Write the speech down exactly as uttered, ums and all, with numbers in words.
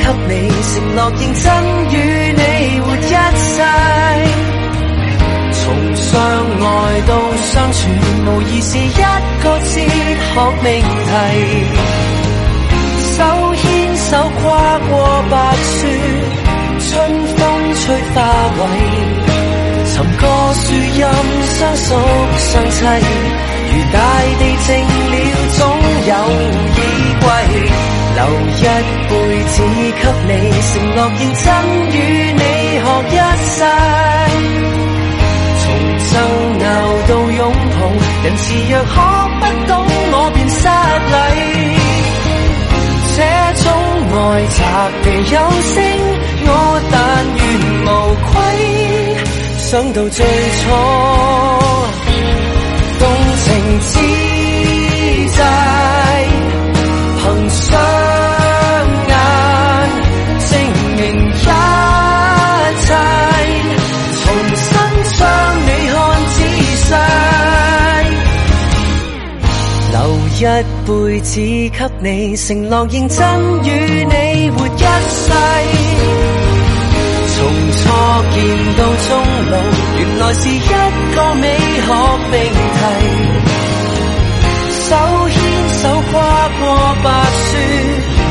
給你，承諾認真與你活一世。從相愛到相處，無疑是一個哲學命題。手牽手跨過白雪，春風吹花卉。尋個樹蔭相熟相棲，如大地靜了總有依歸。留一輩子給你，承諾認真與你學一世。從爭拗到擁抱，人似若學不懂我便失禮。這種愛擲地有聲，我但願無愧。想到最初動情之際，憑雙眼證明一切，重新將你看仔細，留一輩子給你，承諾認真與你活一世。從初見到終老，原來是一個美學命題。手牽手跨過白雪，